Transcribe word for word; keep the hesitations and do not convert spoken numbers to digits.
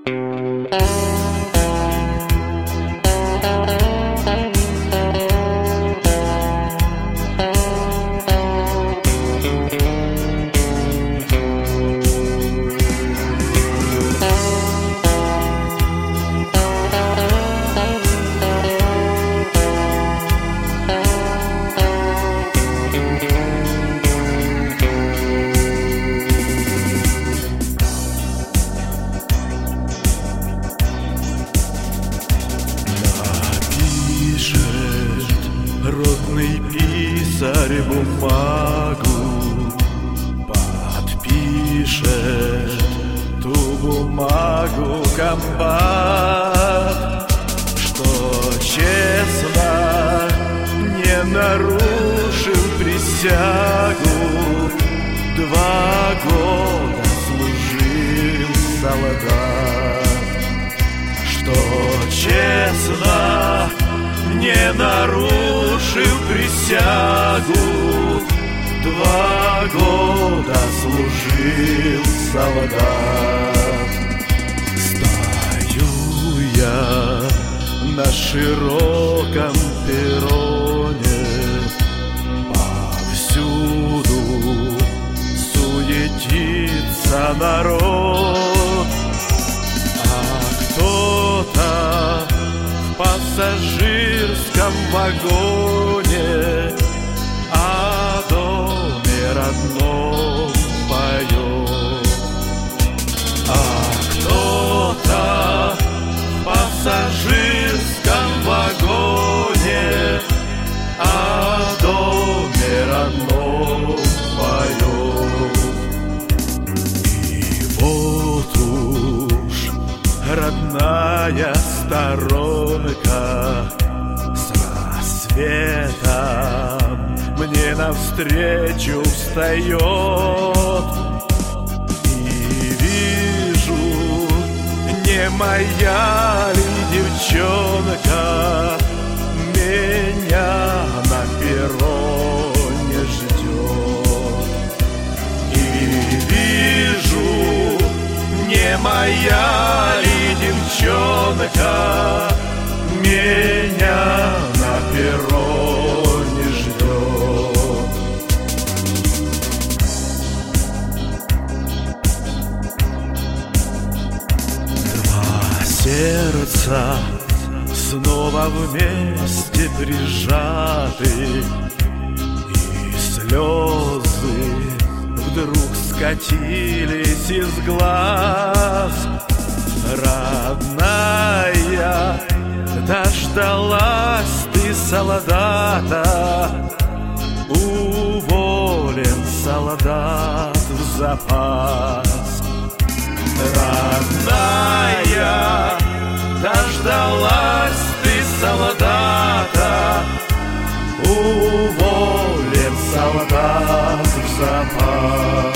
Родный писарь бумагу подпишет, ту бумагу комбат, что честно не нарушил присягу, два года служил солдат, что честно не нарушил присягу, два года служил солдат. Стою я на широком перроне, повсюду суетится народ, а кто-то в пассажирском вагоне о доме родном поет, а кто-то в пассажирском вагоне о доме родном поет. И вот уж родная сторонка с рассветом мне навстречу встает, и вижу, не моя ли девчонка меня на перроне ждет, и вижу, не моя ли девчонка меня на перроне ждет. Два сердца снова вместе прижаты, и слезы вдруг скатились из глаз. Родная, дождалась ты солдата, уволен солдат в запас. Родная, дождалась ты солдата, уволен солдат в запас.